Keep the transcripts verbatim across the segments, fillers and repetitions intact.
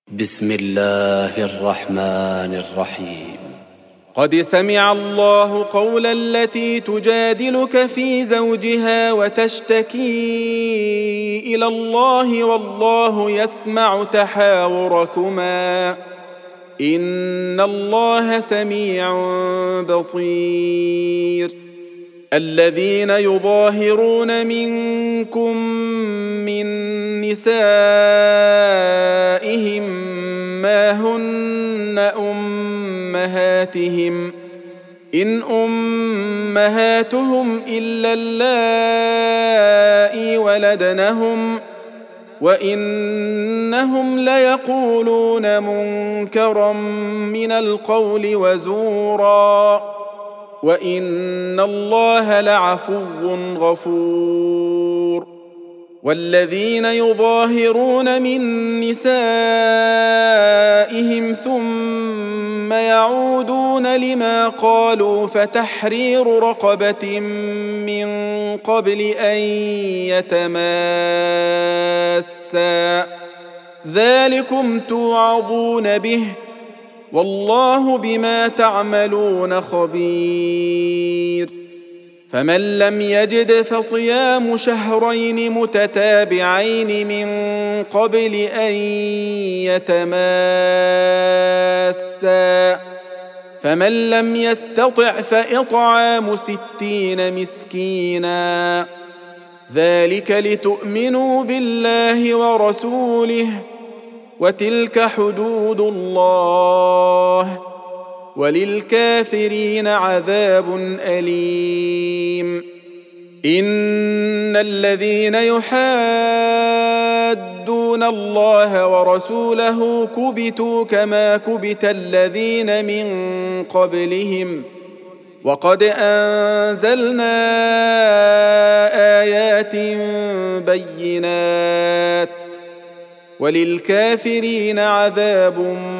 بسم الله الرحمن الرحيم. قد سمع الله قول التي تجادلك في زوجها وتشتكي إلى الله والله يسمع تحاوركما إن الله سميع بصير. الذين يظاهرون منكم من نسائهم ما هن أمهاتهم إن أمهاتهم إلا اللائي ولدنهم وإنهم ليقولون منكرا من القول وزورا وإن الله لعفو غفور. والذين يظاهرون من نسائهم ثم يعودون لما قالوا فتحرير رقبة من قبل أن يتماسا ذلكم توعظون به والله بما تعملون خبير. فمن لم يجد فصيام شهرين متتابعين من قبل أن يتماسا فمن لم يستطع فإطعام ستين مسكينا ذلك لتؤمنوا بالله ورسوله وتلك حدود الله وللكافرين عذاب أليم. إن الذين يحادون الله ورسوله كبتوا كما كبت الذين من قبلهم وقد أنزلنا آيات بينات وللكافرين عذاب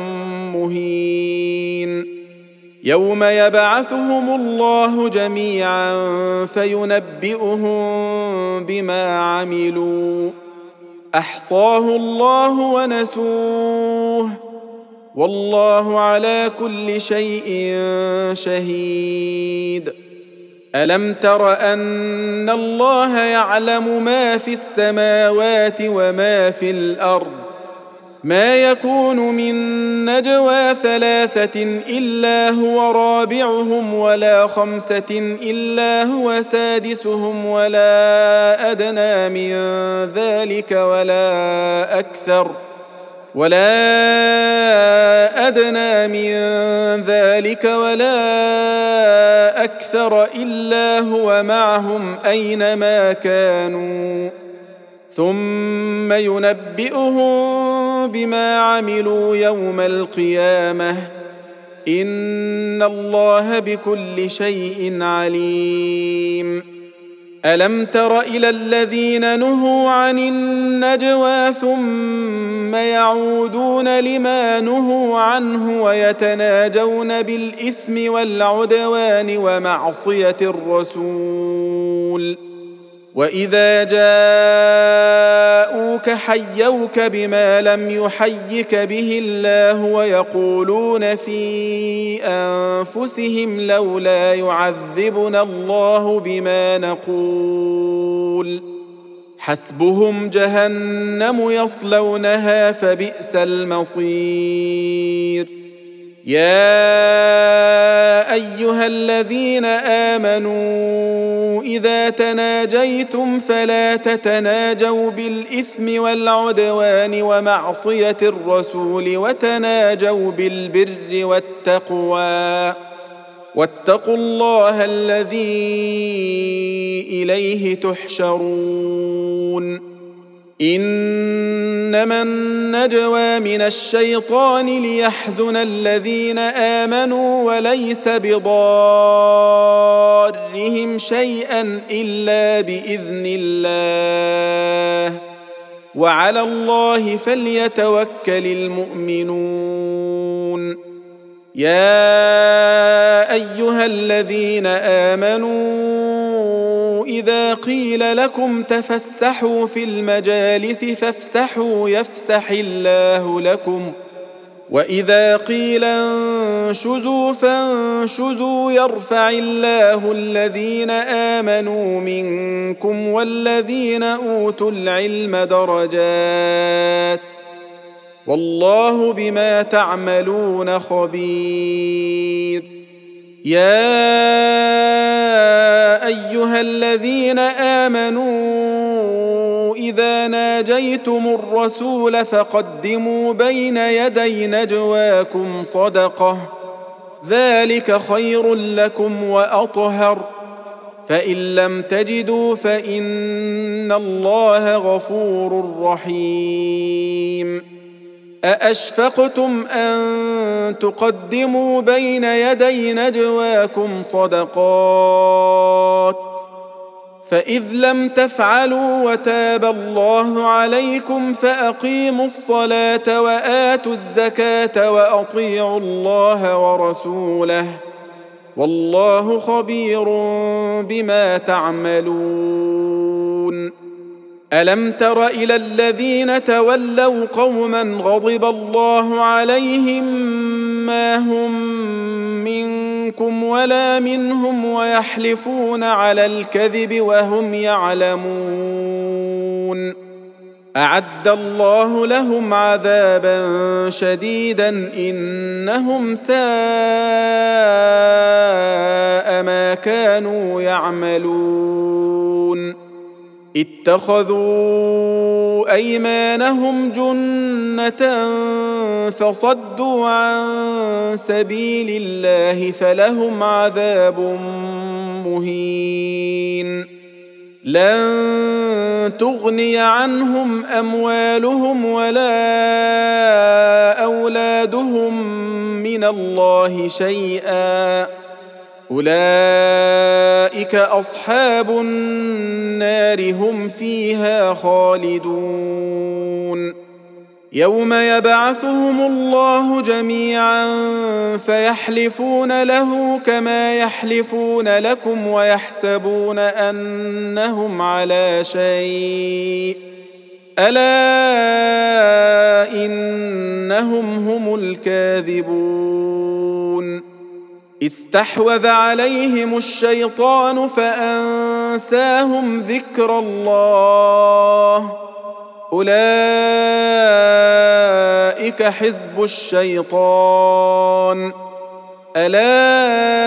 مهين. يوم يبعثهم الله جميعا فينبئهم بما عملوا أحصاه الله ونسوه والله على كل شيء شهيد. ألم تر أن الله يعلم ما في السماوات وما في الأرض ما يكون من نجوى ثلاثة إلا هو رابعهم ولا خمسة إلا هو سادسهم ولا أدنى من ذلك ولا أكثر ولا أدنى من ذلك ولا أكثر إلا هو معهم أينما كانوا ثم ينبئهم بما عملوا يوم القيامة إن الله بكل شيء عليم. ألم تر إلى الذين نهوا عن النجوى ثم يعودون لما نهوا عنه ويتناجون بالإثم والعدوان ومعصية الرسول وإذا جاءوك حيوك بما لم يحيك به الله ويقولون في أنفسهم لولا يعذبنا الله بما نقول حسبهم جهنم يصلونها فبئس المصير. يا أيها الذين آمنوا إذا تناجيتم فلا تتناجوا بالإثم والعدوان ومعصية الرسول وتناجوا بالبر والتقوى واتقوا الله الذي إليه تحشرون. إنما النجوى من الشيطان ليحزن الذين آمنوا وليس بضارهم شيئا إلا بإذن الله وعلى الله فليتوكل المؤمنون. يا أيها الذين آمنوا إذا قيل لكم تفسحوا في المجالس فافسحوا يفسح الله لكم وإذا قيل انشزوا فانشزوا يرفع الله الذين آمنوا منكم والذين أوتوا العلم درجات والله بما تعملون خبير. يا أيها الذين آمنوا إذا ناجيتم الرسول فقدموا بين يدي نجواكم صدقة ذلك خير لكم وأطهر فإن لم تجدوا فإن الله غفور رحيم. أأشفقتم أن تقدموا بين يدي نجواكم صدقات فإذ لم تفعلوا وتاب الله عليكم فأقيموا الصلاة وآتوا الزكاة وأطيعوا الله ورسوله والله خبير بما تعملون. ألم تر إلى الذين تولوا قوما غضب الله عليهم ما هم منكم ولا منهم ويحلفون على الكذب وهم يعلمون أعد الله لهم عذابا شديدا إنهم ساء ما كانوا يعملون. اتخذوا أيمانهم جنة فصدوا عن سبيل الله فلهم عذاب مهين. لن تغني عنهم أموالهم ولا أولادهم من الله شيئا أولئك أصحاب النار هم فيها خالدون. يوم يبعثهم الله جميعا فيحلفون له كما يحلفون لكم ويحسبون أنهم على شيء ألا إنهم هم الكاذبون. استحوذ عليهم الشيطان فأنساهم ذكر الله أولئك حزب الشيطان ألا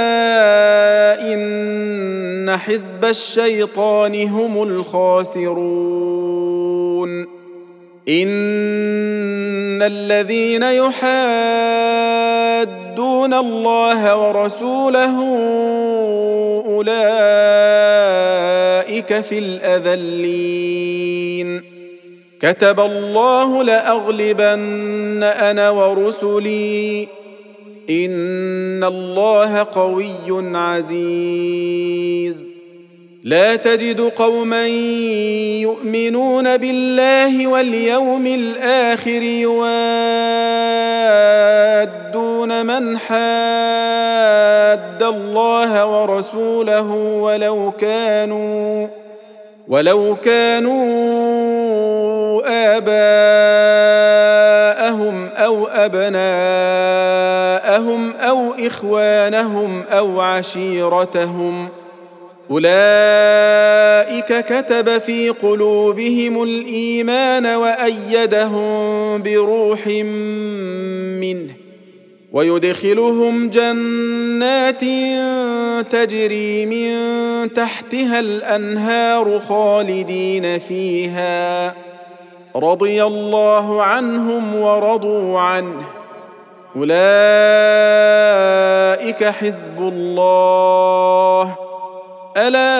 إن حزب الشيطان هم الخاسرون. إن الذين يحادون الله ورسوله أولئك في الأذلين. كتب الله لأغلبن أنا ورسلي إن الله قوي عزيز. لا تجد قوما يؤمنون بالله واليوم الآخر يوادون من حاد الله ورسوله ولو كانوا ولو كانوا آباءهم أو أبناءهم أو إخوانهم أو عشيرتهم أولئك كتب في قلوبهم الإيمان وأيدهم بروح منه ويدخلهم جنات تجري من تحتها الأنهار خالدين فيها رضي الله عنهم ورضوا عنه أولئك حزب الله ألا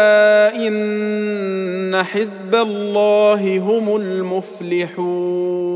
إن حزب الله هم المفلحون.